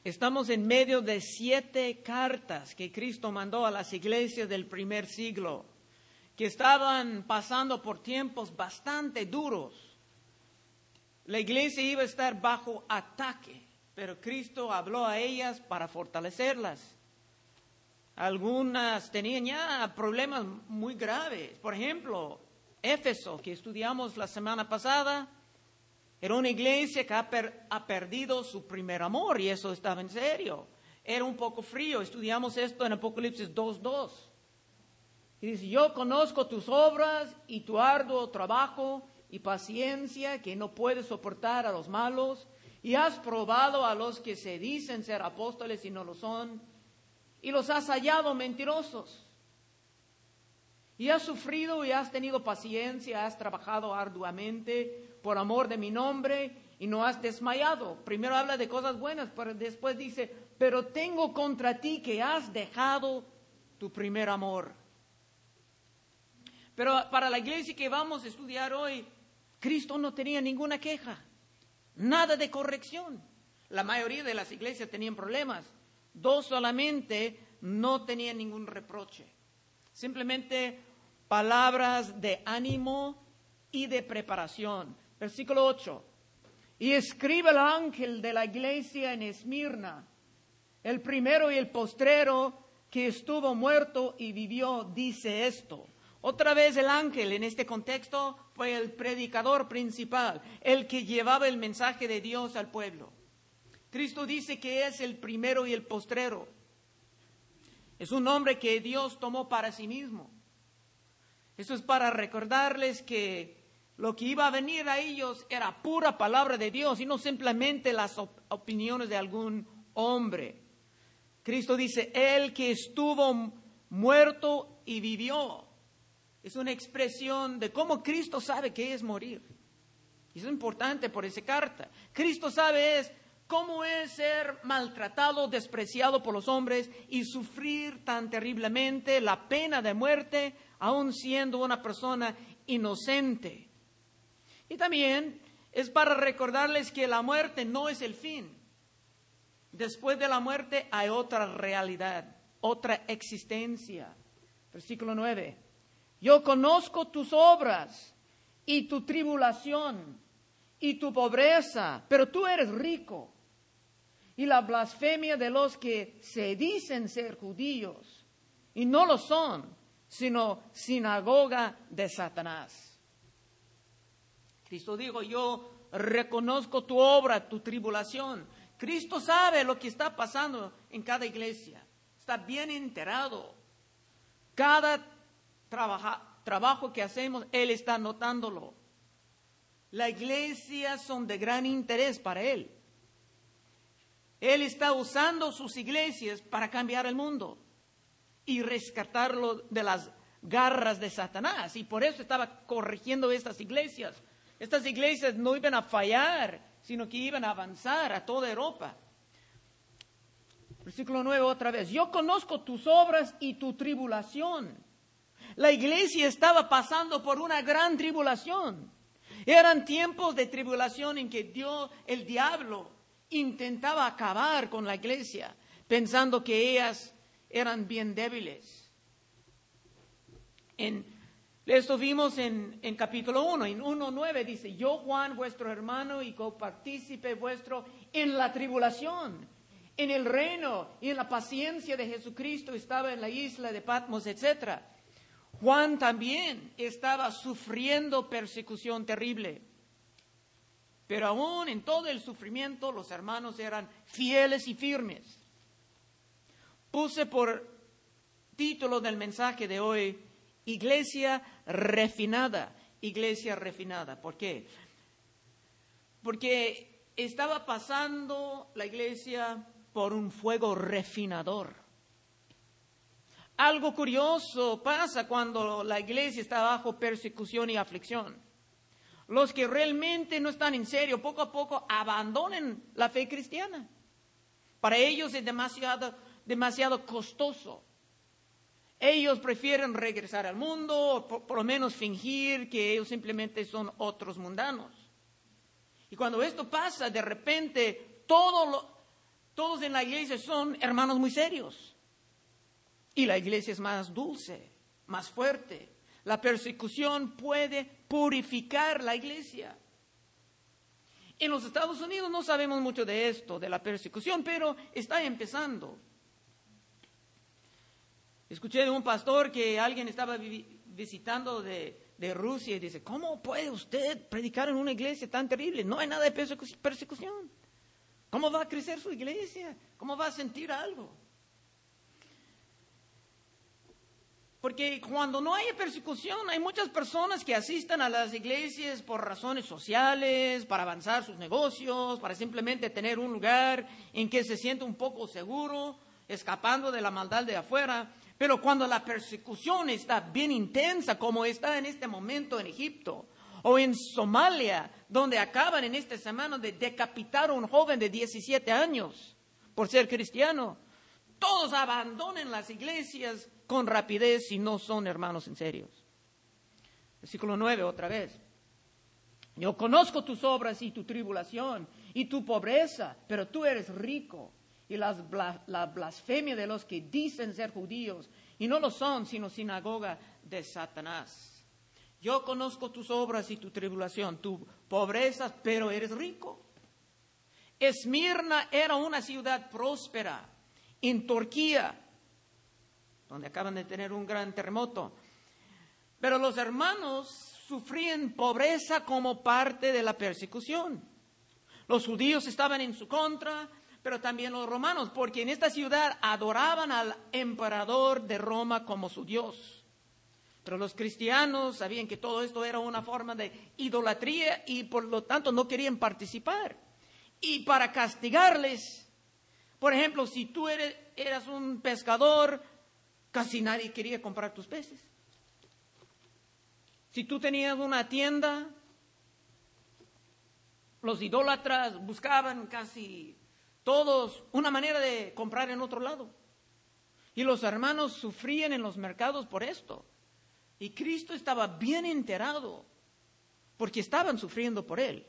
Estamos en medio de 7 cartas que Cristo mandó a las iglesias del primer siglo, que estaban pasando por tiempos bastante duros. La iglesia iba a estar bajo ataque, pero Cristo habló a ellas para fortalecerlas. Algunas tenían ya problemas muy graves. Por ejemplo, Éfeso, que estudiamos la semana pasada, era una iglesia que ha perdido su primer amor, y eso estaba en serio. Era un poco frío. Estudiamos esto en Apocalipsis 2:2. Y dice, yo conozco tus obras y tu arduo trabajo y paciencia, que no puedes soportar a los malos, y has probado a los que se dicen ser apóstoles y no lo son, y los has hallado mentirosos. Y has sufrido y has tenido paciencia, has trabajado arduamente por amor de mi nombre y no has desmayado. Primero habla de cosas buenas, pero después dice, pero tengo contra ti que has dejado tu primer amor. Pero para la iglesia que vamos a estudiar hoy, Cristo no tenía ninguna queja, nada de corrección. La mayoría de las iglesias tenían problemas. 2 solamente no tenían ningún reproche. Simplemente palabras de ánimo y de preparación. Versículo 8. Y escribe al ángel de la iglesia en Esmirna, el primero y el postrero, que estuvo muerto y vivió, dice esto. Otra vez el ángel en este contexto fue el predicador principal, el que llevaba el mensaje de Dios al pueblo. Cristo dice que es el primero y el postrero. Es un nombre que Dios tomó para sí mismo. Eso es para recordarles que lo que iba a venir a ellos era pura palabra de Dios y no simplemente las opiniones de algún hombre. Cristo dice, el que estuvo muerto y vivió. Es una expresión de cómo Cristo sabe qué es morir. Y eso es importante por esa carta. Cristo sabe cómo es ser maltratado, despreciado por los hombres y sufrir tan terriblemente la pena de muerte, aun siendo una persona inocente. Y también es para recordarles que la muerte no es el fin. Después de la muerte hay otra realidad, otra existencia. Versículo 9. Yo conozco tus obras y tu tribulación y tu pobreza, pero tú eres rico. Y la blasfemia de los que se dicen ser judíos y no lo son, sino sinagoga de Satanás. Cristo dijo, yo reconozco tu obra, tu tribulación. Cristo sabe lo que está pasando en cada iglesia. Está bien enterado. Cada trabajo que hacemos, Él está notándolo. Las iglesias son de gran interés para Él. Él está usando sus iglesias para cambiar el mundo y rescatarlo de las garras de Satanás. Y por eso estaba corrigiendo estas iglesias. Estas iglesias no iban a fallar, sino que iban a avanzar a toda Europa. Versículo 9 otra vez. Yo conozco tus obras y tu tribulación. La iglesia estaba pasando por una gran tribulación. Eran tiempos de tribulación en que el diablo intentaba acabar con la iglesia, pensando que ellas eran bien débiles. Esto vimos en capítulo 1, en 1:9 dice, yo Juan, vuestro hermano y copartícipe vuestro en la tribulación, en el reino y en la paciencia de Jesucristo, estaba en la isla de Patmos, etc. Juan también estaba sufriendo persecución terrible. Pero aún en todo el sufrimiento, los hermanos eran fieles y firmes. Puse por título del mensaje de hoy, Iglesia refinada. Iglesia refinada. ¿Por qué? Porque estaba pasando la iglesia por un fuego refinador. Algo curioso pasa cuando la iglesia está bajo persecución y aflicción. Los que realmente no están en serio, poco a poco abandonan la fe cristiana. Para ellos es demasiado costoso. Ellos prefieren regresar al mundo, o por lo menos fingir que ellos simplemente son otros mundanos. Y cuando esto pasa, de repente Todos en la iglesia son hermanos muy serios. Y la iglesia es más dulce, más fuerte. La persecución puede purificar la iglesia. En los Estados Unidos no sabemos mucho de esto, de la persecución, pero está empezando. Escuché de un pastor que alguien estaba visitando de Rusia y dice, ¿cómo puede usted predicar en una iglesia tan terrible? No hay nada de persecución. ¿Cómo va a crecer su iglesia? ¿Cómo va a sentir algo? Porque cuando no hay persecución, hay muchas personas que asisten a las iglesias por razones sociales, para avanzar sus negocios, para simplemente tener un lugar en que se siente un poco seguro, escapando de la maldad de afuera. Pero cuando la persecución está bien intensa, como está en este momento en Egipto o en Somalia, donde acaban en esta semana de decapitar a un joven de 17 años por ser cristiano, todos abandonan las iglesias con rapidez si no son hermanos en serio. Versículo 9 otra vez. Yo conozco tus obras y tu tribulación y tu pobreza, pero tú eres rico. Y la blasfemia de los que dicen ser judíos y no lo son, sino sinagoga de Satanás. Yo conozco tus obras y tu tribulación, tu pobreza, pero eres rico. Esmirna era una ciudad próspera en Turquía, donde acaban de tener un gran terremoto. Pero los hermanos sufrían pobreza como parte de la persecución. Los judíos estaban en su contra, pero también los romanos, porque en esta ciudad adoraban al emperador de Roma como su Dios. Pero los cristianos sabían que todo esto era una forma de idolatría y por lo tanto no querían participar. Y para castigarles, por ejemplo, si tú eras un pescador, casi nadie quería comprar tus peces. Si tú tenías una tienda, los idólatras buscaban casi todos una manera de comprar en otro lado. Y los hermanos sufrían en los mercados por esto. Y Cristo estaba bien enterado porque estaban sufriendo por él.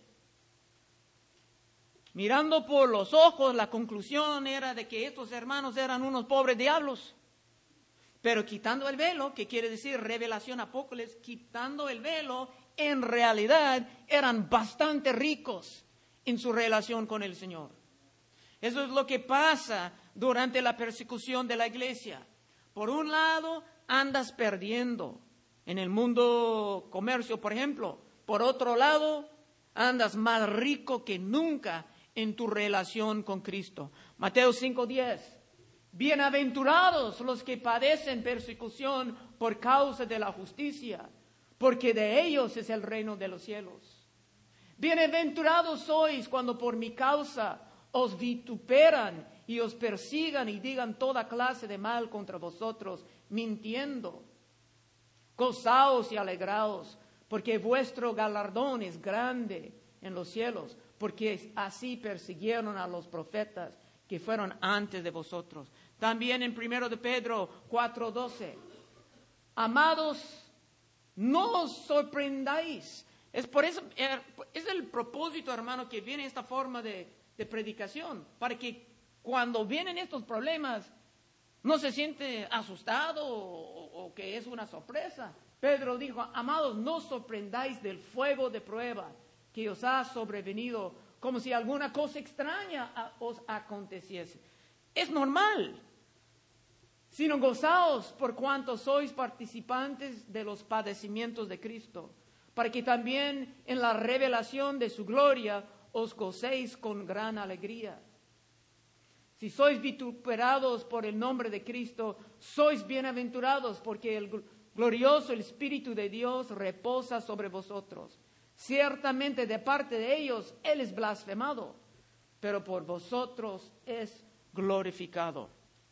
Mirando por los ojos, la conclusión era de que estos hermanos eran unos pobres diablos. Pero quitando el velo, que quiere decir revelación apócrifa, quitando el velo, en realidad eran bastante ricos en su relación con el Señor. Eso es lo que pasa durante la persecución de la iglesia. Por un lado, andas perdiendo en el mundo comercio, por ejemplo. Por otro lado, andas más rico que nunca en tu relación con Cristo. Mateo 5:10. Bienaventurados los que padecen persecución por causa de la justicia, porque de ellos es el reino de los cielos. Bienaventurados sois cuando por mi causa os vituperan y os persigan y digan toda clase de mal contra vosotros, mintiendo. Gozaos y alegraos, porque vuestro galardón es grande en los cielos, porque así persiguieron a los profetas que fueron antes de vosotros. También en 1 de Pedro 4:12. Amados, no os sorprendáis. Es por eso, es el propósito, hermano, que viene esta forma de predicación, para que cuando vienen estos problemas no se siente asustado o que es una sorpresa. Pedro dijo, amados, no os sorprendáis del fuego de prueba que os ha sobrevenido, como si alguna cosa extraña os aconteciese. Es normal, sino gozaos por cuanto sois participantes de los padecimientos de Cristo, para que también en la revelación de su gloria os gocéis con gran alegría. Si sois vituperados por el nombre de Cristo, sois bienaventurados, porque el glorioso Espíritu de Dios reposa sobre vosotros. Ciertamente de parte de ellos Él es blasfemado, pero por vosotros es glorificado.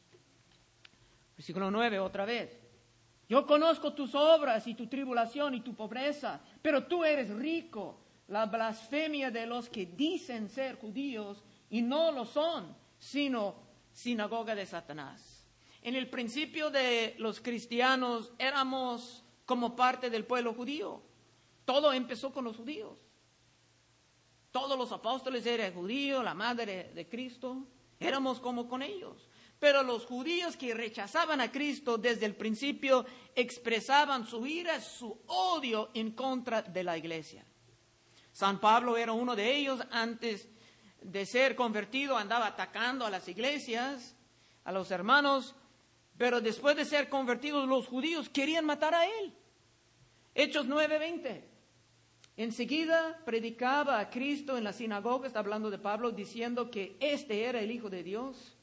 Versículo 9 otra vez. Yo conozco tus obras y tu tribulación y tu pobreza, pero tú eres rico. La blasfemia de los que dicen ser judíos y no lo son, sino sinagoga de Satanás. En el principio de los cristianos éramos como parte del pueblo judío. Todo empezó con los judíos. Todos los apóstoles eran judíos, la madre de Cristo. éramos como con ellos. Pero los judíos que rechazaban a Cristo desde el principio expresaban su ira, su odio en contra de la iglesia. San Pablo era uno de ellos. Antes de ser convertido andaba atacando a las iglesias, a los hermanos, pero después de ser convertidos los judíos querían matar a él. Hechos 9:20. Enseguida predicaba a Cristo en la sinagoga, está hablando de Pablo, diciendo que este era el Hijo de Dios.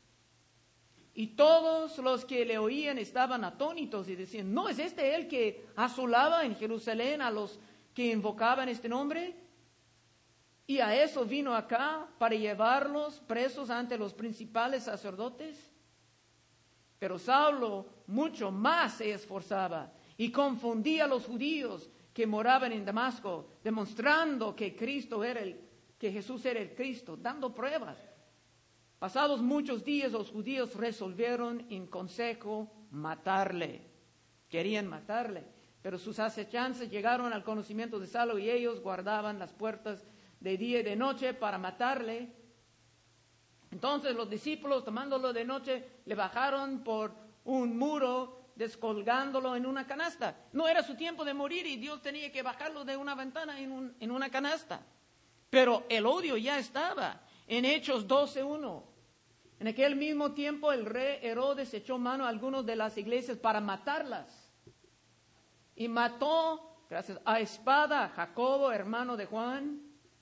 Y todos los que le oían estaban atónitos y decían, ¿no es este el que asolaba en Jerusalén a los que invocaban este nombre? Y a eso vino acá para llevarlos presos ante los principales sacerdotes. Pero Saulo mucho más se esforzaba y confundía a los judíos que moraban en Damasco, demostrando que Jesús era el Cristo, dando pruebas. Pasados muchos días, los judíos resolvieron en consejo matarle. Querían matarle, pero sus acechanzas llegaron al conocimiento de Saulo y ellos guardaban las puertas de día y de noche para matarle. Entonces los discípulos, tomándolo de noche, le bajaron por un muro, descolgándolo en una canasta. No era su tiempo de morir y Dios tenía que bajarlo de una ventana en una canasta. Pero el odio ya estaba. En Hechos 12:1, en aquel mismo tiempo el rey Herodes echó mano a algunos de las iglesias para matarlas. Y mató, gracias a espada, a Jacobo, hermano de Juan.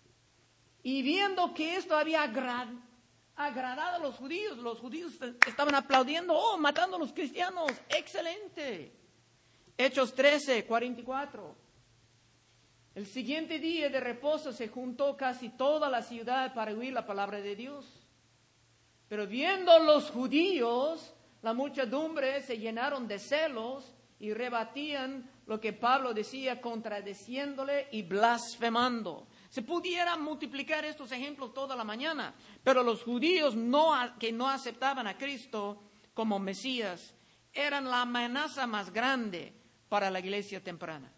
Y viendo que esto había agradado a los judíos estaban aplaudiendo, matando a los cristianos, excelente. Hechos 13:44. El siguiente día de reposo se juntó casi toda la ciudad para oír la palabra de Dios. Pero viendo los judíos, la muchedumbre se llenaron de celos y rebatían lo que Pablo decía, contradeciéndole y blasfemando. Se pudiera multiplicar estos ejemplos toda la mañana, pero los judíos que no aceptaban a Cristo como Mesías eran la amenaza más grande para la iglesia temprana.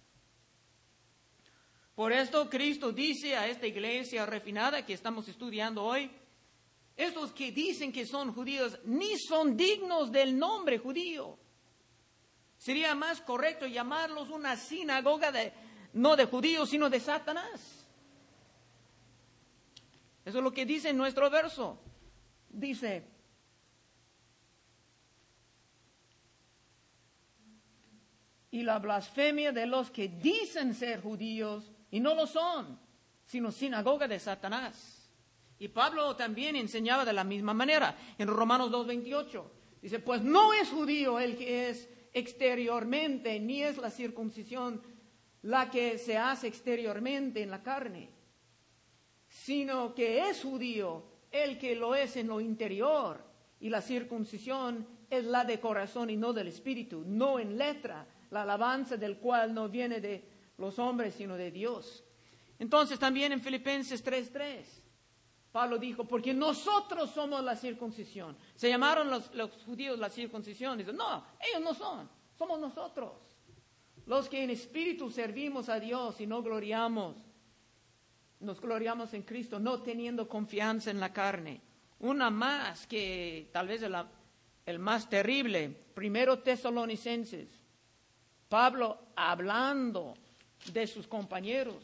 Por esto Cristo dice a esta iglesia refinada que estamos estudiando hoy, estos que dicen que son judíos ni son dignos del nombre judío. Sería más correcto llamarlos una sinagoga no de judíos, sino de Satanás. Eso es lo que dice en nuestro verso. Dice, y la blasfemia de los que dicen ser judíos y no lo son, sino sinagoga de Satanás. Y Pablo también enseñaba de la misma manera en Romanos 2:28. Dice, pues no es judío el que es exteriormente, ni es la circuncisión la que se hace exteriormente en la carne, sino que es judío el que lo es en lo interior, y la circuncisión es la de corazón y no del espíritu, no en letra, la alabanza del cual no viene de los hombres, sino de Dios. Entonces también en Filipenses 3:3, Pablo dijo, porque nosotros somos la circuncisión. Se llamaron los judíos la circuncisión. Dicen, no, ellos no son, somos nosotros. Los que en espíritu servimos a Dios y nos gloriamos en Cristo, no teniendo confianza en la carne. Una más que tal vez el más terrible, 1 Tesalonicenses. Pablo hablando de sus compañeros,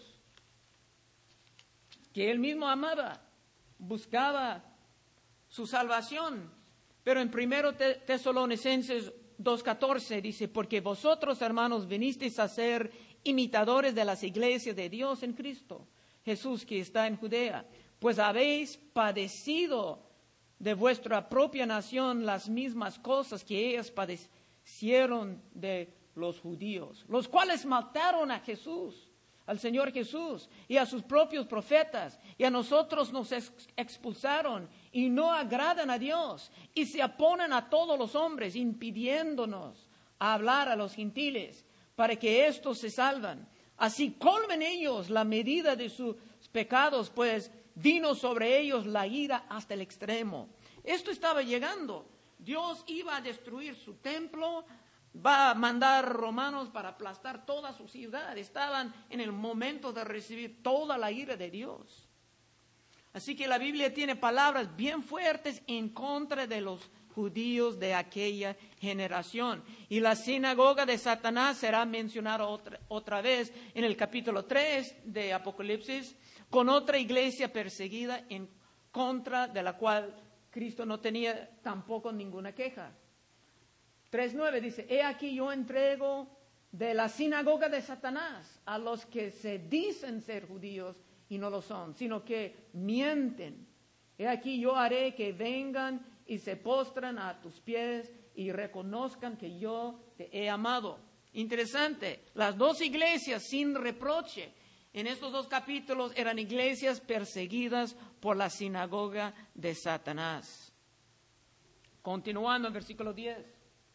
que él mismo amaba, buscaba su salvación. Pero en 1 Tesalonicenses 2:14 dice, porque vosotros, hermanos, vinisteis a ser imitadores de las iglesias de Dios en Cristo Jesús que está en Judea, pues habéis padecido de vuestra propia nación las mismas cosas que ellas padecieron de los judíos, los cuales mataron a Jesús, al Señor Jesús, y a sus propios profetas, y a nosotros nos expulsaron, y no agradan a Dios, y se oponen a todos los hombres, impidiéndonos hablar a los gentiles, para que éstos se salvan. Así colmen ellos la medida de sus pecados, pues vino sobre ellos la ira hasta el extremo. Esto estaba llegando. Dios iba a destruir su templo, va a mandar romanos para aplastar toda su ciudad. Estaban en el momento de recibir toda la ira de Dios. Así que la Biblia tiene palabras bien fuertes en contra de los judíos de aquella generación. Y la sinagoga de Satanás será mencionada otra vez en el capítulo 3 de Apocalipsis, con otra iglesia perseguida en contra de la cual Cristo no tenía tampoco ninguna queja. 3:9 dice, he aquí yo entrego de la sinagoga de Satanás a los que se dicen ser judíos y no lo son, sino que mienten. He aquí yo haré que vengan y se postran a tus pies y reconozcan que yo te he amado. Interesante, las dos iglesias sin reproche en estos dos capítulos eran iglesias perseguidas por la sinagoga de Satanás. Continuando en versículo 10.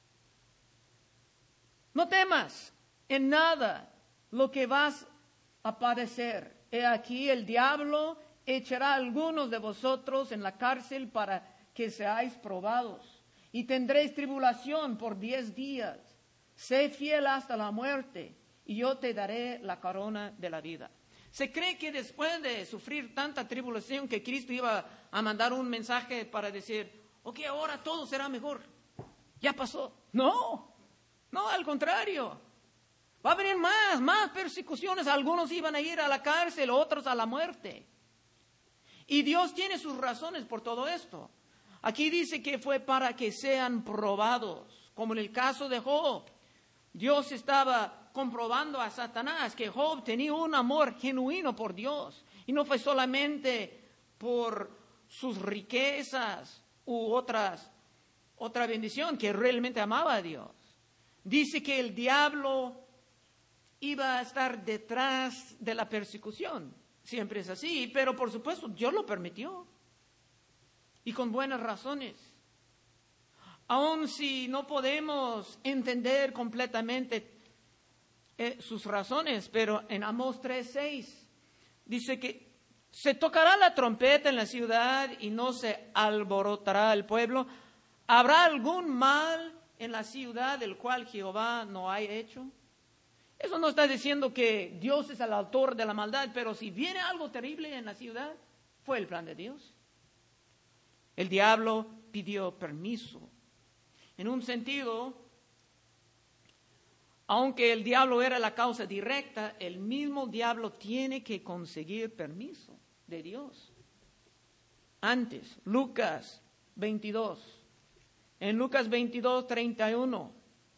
No temas en nada lo que vas a padecer. He aquí el diablo echará a algunos de vosotros en la cárcel para que seáis probados, y tendréis tribulación por 10 días. Sé fiel hasta la muerte, y yo te daré la corona de la vida. Se cree que después de sufrir tanta tribulación que Cristo iba a mandar un mensaje para decir, ok, ahora todo será mejor. Ya pasó. No, al contrario. Va a venir más persecuciones. Algunos iban a ir a la cárcel, otros a la muerte. Y Dios tiene sus razones por todo esto. Aquí dice que fue para que sean probados, como en el caso de Job. Dios estaba comprobando a Satanás que Job tenía un amor genuino por Dios. Y no fue solamente por sus riquezas u otra bendición, que realmente amaba a Dios. Dice que el diablo iba a estar detrás de la persecución. Siempre es así, pero por supuesto Dios lo permitió. Y con buenas razones. Aun si no podemos entender completamente sus razones, pero en Amós 3:6 dice que se tocará la trompeta en la ciudad y no se alborotará el pueblo. ¿Habrá algún mal en la ciudad del cual Jehová no haya hecho? Eso no está diciendo que Dios es el autor de la maldad, pero si viene algo terrible en la ciudad, fue el plan de Dios. El diablo pidió permiso. En un sentido, aunque el diablo era la causa directa, el mismo diablo tiene que conseguir permiso de Dios. Antes, Lucas 22. En Lucas 22:31.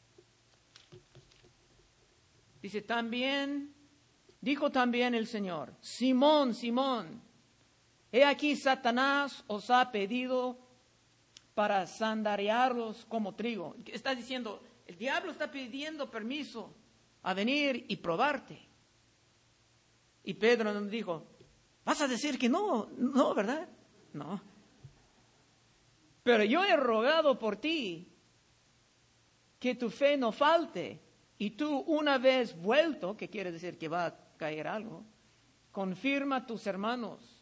Dice dijo también el Señor, Simón, Simón, he aquí Satanás os ha pedido para sandarearos como trigo. Está diciendo, el diablo está pidiendo permiso a venir y probarte. Y Pedro nos dijo, ¿vas a decir que no, verdad? No. Pero yo he rogado por ti que tu fe no falte. Y tú, una vez vuelto, que quiere decir que va a caer algo, confirma a tus hermanos.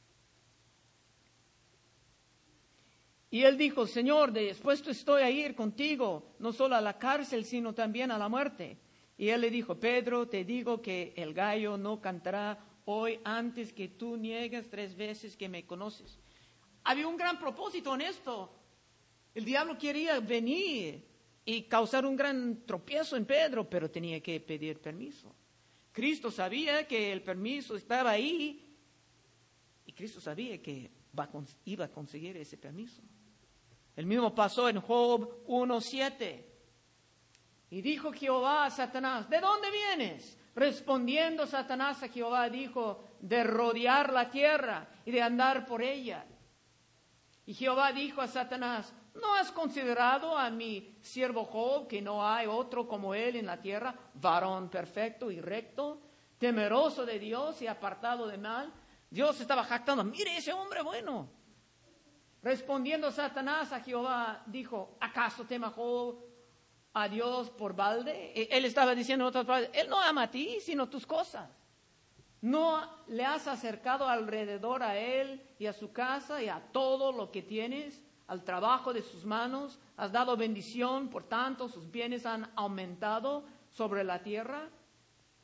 Y él dijo, Señor, dispuesto estoy a ir contigo, no solo a la cárcel, sino también a la muerte. Y él le dijo, Pedro, te digo que el gallo no cantará hoy antes que tú niegues 3 veces que me conoces. Había un gran propósito en esto. El diablo quería venir y causar un gran tropiezo en Pedro, pero tenía que pedir permiso. Cristo sabía que el permiso estaba ahí y Cristo sabía que iba a conseguir ese permiso. El mismo pasó en Job 1:7. Y dijo Jehová a Satanás, ¿de dónde vienes? Respondiendo Satanás a Jehová dijo, de rodear la tierra y de andar por ella. Y Jehová dijo a Satanás, ¿no has considerado a mi siervo Job, que no hay otro como él en la tierra, varón perfecto y recto, temeroso de Dios y apartado de mal? Dios estaba jactando, mire ese hombre bueno. Respondiendo Satanás a Jehová, dijo, ¿acaso tema Job a Dios por balde? Él estaba diciendo en otras palabras, él no ama a ti, sino tus cosas. ¿No le has acercado alrededor a él y a su casa y a todo lo que tienes, al trabajo de sus manos? Has dado bendición, por tanto sus bienes han aumentado sobre la tierra.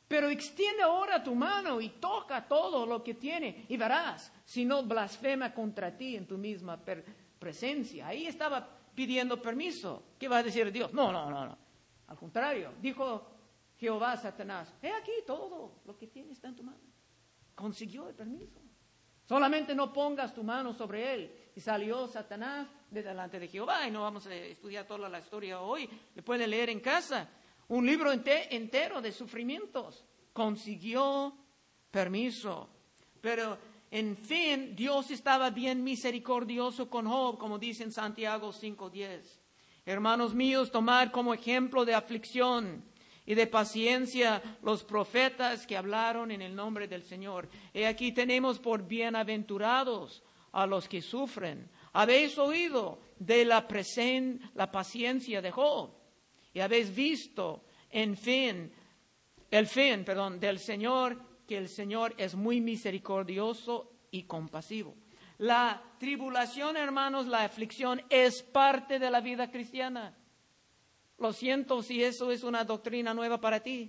Pero extiende ahora tu mano y toca todo lo que tiene y verás si no blasfema contra ti en tu misma presencia. Ahí estaba pidiendo permiso. ¿Qué va a decir Dios? No. Al contrario, dijo Jehová a Satanás, he aquí todo lo que tiene está en tu mano. Consiguió el permiso. Solamente no pongas tu mano sobre él. Y salió Satanás de delante de Jehová. Y no vamos a estudiar toda la historia hoy. Le pueden leer en casa. Un libro entero de sufrimientos. Consiguió permiso. Pero en fin, Dios estaba bien misericordioso con Job, como dice en Santiago 5:10. Hermanos míos, tomad como ejemplo de aflicción y de paciencia los profetas que hablaron en el nombre del Señor. He aquí tenemos por bienaventurados a los que sufren. Habéis oído de la paciencia de Job y habéis visto el fin del Señor, que el Señor es muy misericordioso y compasivo. La tribulación, hermanos, la aflicción es parte de la vida cristiana. Lo siento si eso es una doctrina nueva para ti.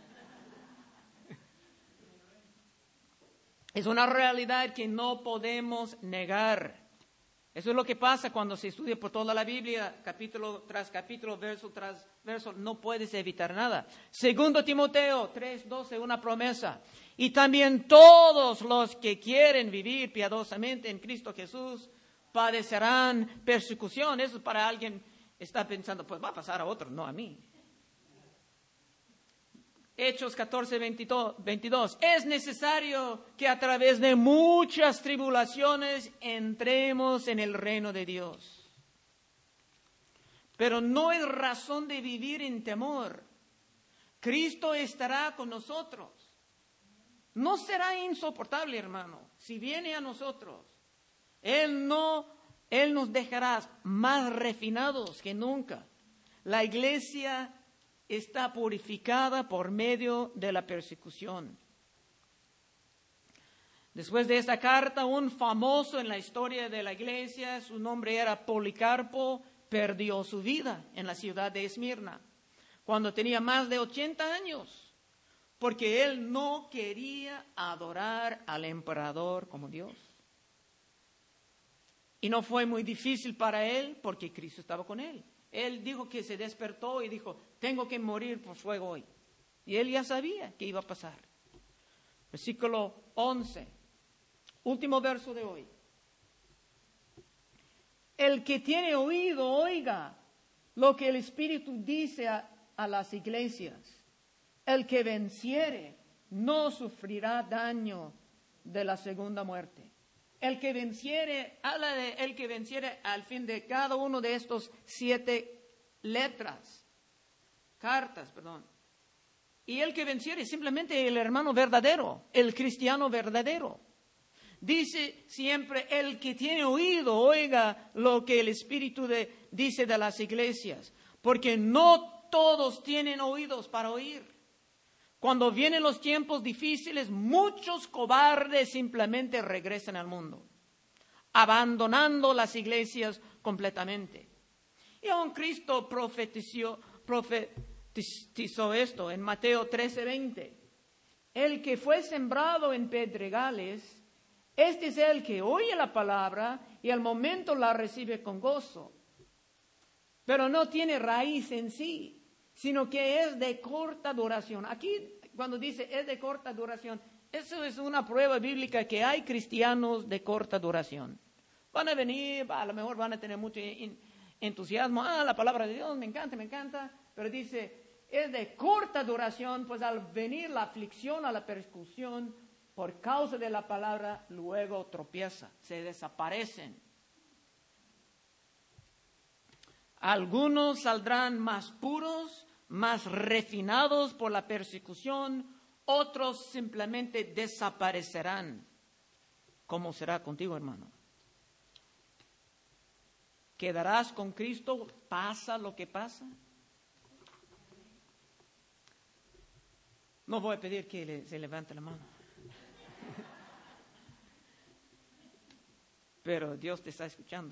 Es una realidad que no podemos negar. Eso es lo que pasa cuando se estudia por toda la Biblia, capítulo tras capítulo, verso tras verso. No puedes evitar nada. 2 Timoteo 3:12, una promesa. Y también todos los que quieren vivir piadosamente en Cristo Jesús padecerán persecución. Eso para alguien está pensando, pues va a pasar a otro, no a mí. Hechos 14:22. Es necesario que a través de muchas tribulaciones entremos en el reino de Dios. Pero no es razón de vivir en temor. Cristo estará con nosotros. No será insoportable, hermano, si viene a nosotros. Él nos dejará más refinados que nunca. La iglesia está purificada por medio de la persecución. Después de esta carta, un famoso en la historia de la iglesia, su nombre era Policarpo, perdió su vida en la ciudad de Esmirna, cuando tenía más de 80 años, porque él no quería adorar al emperador como Dios. Y no fue muy difícil para él, porque Cristo estaba con él. Él dijo que se despertó y dijo, tengo que morir por fuego hoy. Y él ya sabía que iba a pasar. Versículo 11, último verso de hoy. El que tiene oído, oiga lo que el Espíritu dice a las iglesias. El que venciere no sufrirá daño de la segunda muerte. El que venciere, habla de el que venciere al fin de cada uno de estos 7 cartas. Y el que venciere es simplemente el hermano verdadero, el cristiano verdadero. Dice siempre, el que tiene oído, oiga lo que el Espíritu dice de las iglesias. Porque no todos tienen oídos para oír. Cuando vienen los tiempos difíciles, muchos cobardes simplemente regresan al mundo, abandonando las iglesias completamente. Y aún Cristo profetizó esto en Mateo 13:20. El que fue sembrado en pedregales, este es el que oye la palabra y al momento la recibe con gozo, pero no tiene raíz en sí, sino que es de corta duración. Aquí, cuando dice es de corta duración, eso es una prueba bíblica que hay cristianos de corta duración. Van a venir, a lo mejor van a tener mucho entusiasmo. La palabra de Dios me encanta. Pero dice, es de corta duración, pues al venir la aflicción, a la persecución, por causa de la palabra, luego tropieza, se desaparecen. Algunos saldrán más puros, más refinados por la persecución, otros simplemente desaparecerán. ¿Cómo será contigo, hermano? ¿Quedarás con Cristo, pasa lo que pasa? No voy a pedir que se levante la mano. Pero Dios te está escuchando.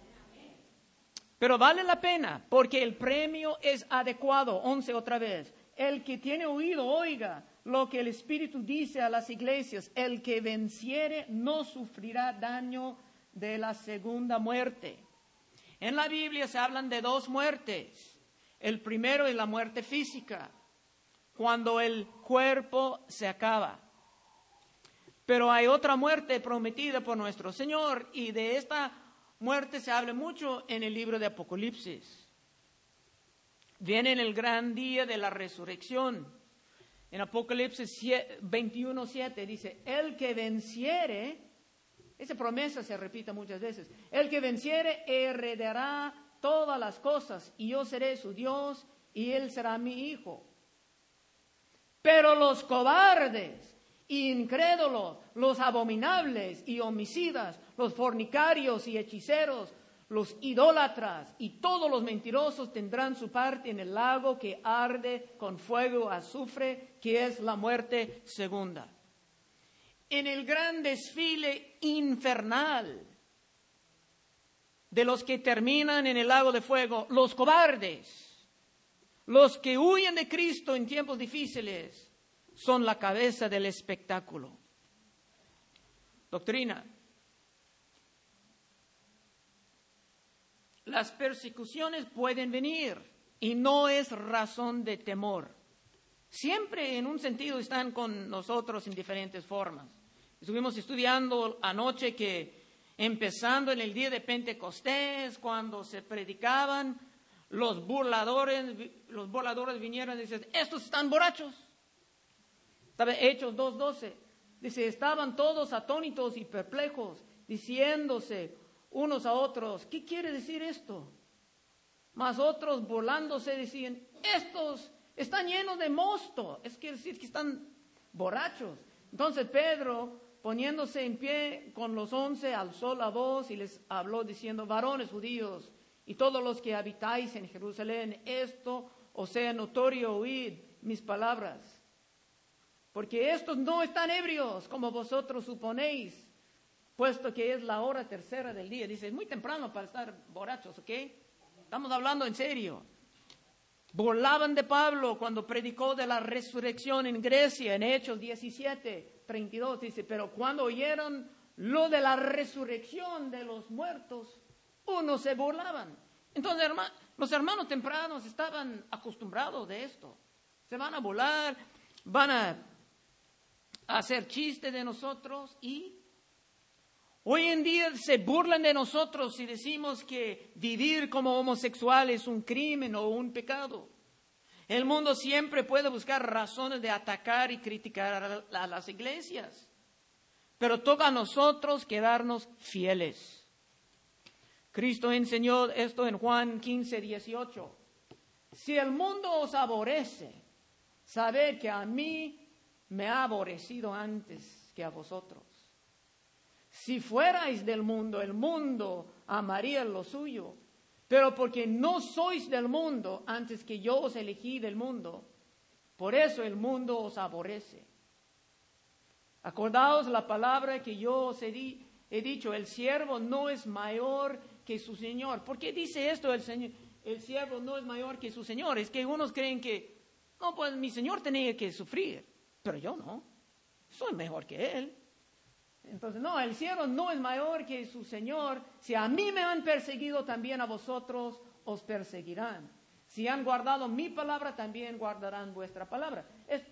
Pero vale la pena, porque el premio es adecuado. 11 otra vez. el que tiene oído, oiga lo que el Espíritu dice a las iglesias. El que venciere no sufrirá daño de la segunda muerte. En la Biblia se hablan de dos muertes. El primero es la muerte física, cuando el cuerpo se acaba. Pero hay otra muerte prometida por nuestro Señor, y de esta muerte se habla mucho en el libro de Apocalipsis. Viene en el gran día de la resurrección. En Apocalipsis 21:7 dice, el que venciere, esa promesa se repite muchas veces, el que venciere heredará todas las cosas, y yo seré su Dios, y él será mi hijo. Pero los cobardes, incrédulos, los abominables y homicidas, los fornicarios y hechiceros, los idólatras y todos los mentirosos tendrán su parte en el lago que arde con fuego azufre, que es la muerte segunda. En el gran desfile infernal de los que terminan en el lago de fuego, los cobardes, los que huyen de Cristo en tiempos difíciles, son la cabeza del espectáculo. Doctrina. Las persecuciones pueden venir y no es razón de temor. Siempre en un sentido están con nosotros en diferentes formas. Estuvimos estudiando anoche que empezando en el día de Pentecostés, cuando se predicaban, los burladores vinieron y dicen, estos están borrachos. Hechos 2:12, dice, estaban todos atónitos y perplejos, diciéndose unos a otros, ¿qué quiere decir esto? Mas otros burlándose decían, estos están llenos de mosto, es decir que están borrachos. Entonces Pedro, poniéndose en pie con los 11, alzó la voz y les habló diciendo, varones judíos y todos los que habitáis en Jerusalén, esto os sea notorio, oíd mis palabras. Porque estos no están ebrios como vosotros suponéis, puesto que es la hora tercera del día. Dice, es muy temprano para estar borrachos, ¿ok? Estamos hablando en serio. Burlaban de Pablo cuando predicó de la resurrección en Grecia, en Hechos 17:32. Dice, pero cuando oyeron lo de la resurrección de los muertos, unos se burlaban. Entonces, los hermanos tempranos estaban acostumbrados de esto. Se van a burlar, van a hacer chistes de nosotros y hoy en día se burlan de nosotros si decimos que vivir como homosexual es un crimen o un pecado. El mundo siempre puede buscar razones de atacar y criticar a las iglesias, pero toca a nosotros quedarnos fieles. Cristo enseñó esto en Juan 15:18. Si el mundo os aborrece, sabed que a mí me ha aborrecido antes que a vosotros. Si fuerais del mundo, el mundo amaría lo suyo. Pero porque no sois del mundo, antes que yo os elegí del mundo, por eso el mundo os aborrece. Acordaos la palabra que yo os he dicho, el siervo no es mayor que su señor. ¿Por qué dice esto el siervo no es mayor que su señor? Es que unos creen que, no, pues mi señor tenía que sufrir, pero yo no, soy mejor que él. Entonces, no, el siervo no es mayor que su señor. Si a mí me han perseguido, también a vosotros os perseguirán. Si han guardado mi palabra, también guardarán vuestra palabra.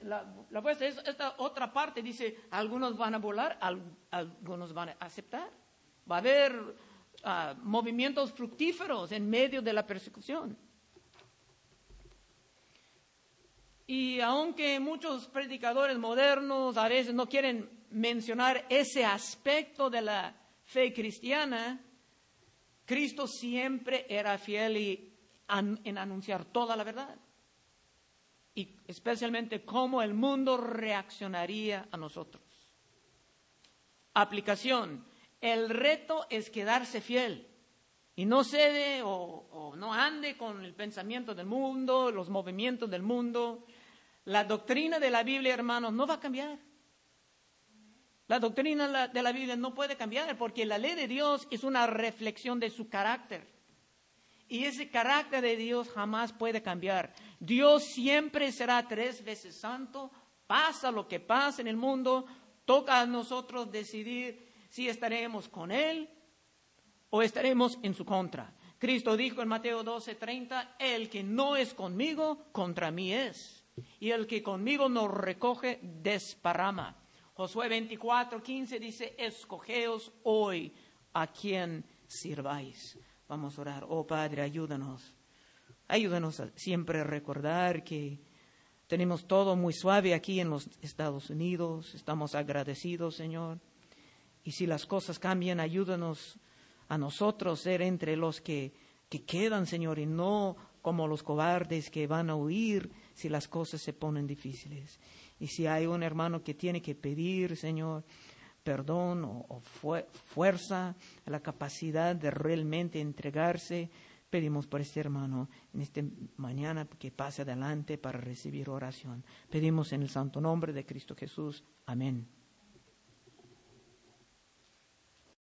Esta otra parte dice, algunos van a burlar, algunos van a aceptar. Va a haber movimientos fructíferos en medio de la persecución. Y aunque muchos predicadores modernos a veces no quieren mencionar ese aspecto de la fe cristiana, Cristo siempre era fiel en anunciar toda la verdad. Y especialmente cómo el mundo reaccionaría a nosotros. Aplicación. El reto es quedarse fiel y no cede o no ande con el pensamiento del mundo, los movimientos del mundo. La doctrina de la Biblia, hermanos, no va a cambiar. La doctrina de la Biblia no puede cambiar porque la ley de Dios es una reflexión de su carácter. Y ese carácter de Dios jamás puede cambiar. Dios siempre será 3 veces santo. Pasa lo que pasa en el mundo, toca a nosotros decidir si estaremos con Él o estaremos en su contra. Cristo dijo en Mateo 12:30, el que no es conmigo, contra mí es. Y el que conmigo no recoge, desparrama. Josué 24:15 dice, escogeos hoy a quien sirváis. Vamos a orar. Oh Padre, ayúdanos. Ayúdanos a siempre recordar que tenemos todo muy suave aquí en los Estados Unidos. Estamos agradecidos, Señor. Y si las cosas cambian, ayúdanos a nosotros ser entre los que quedan, Señor, y no como los cobardes que van a huir si las cosas se ponen difíciles. Y si hay un hermano que tiene que pedir, Señor, perdón o fuerza, la capacidad de realmente entregarse, pedimos por este hermano en esta mañana que pase adelante para recibir oración. Pedimos en el santo nombre de Cristo Jesús. Amén.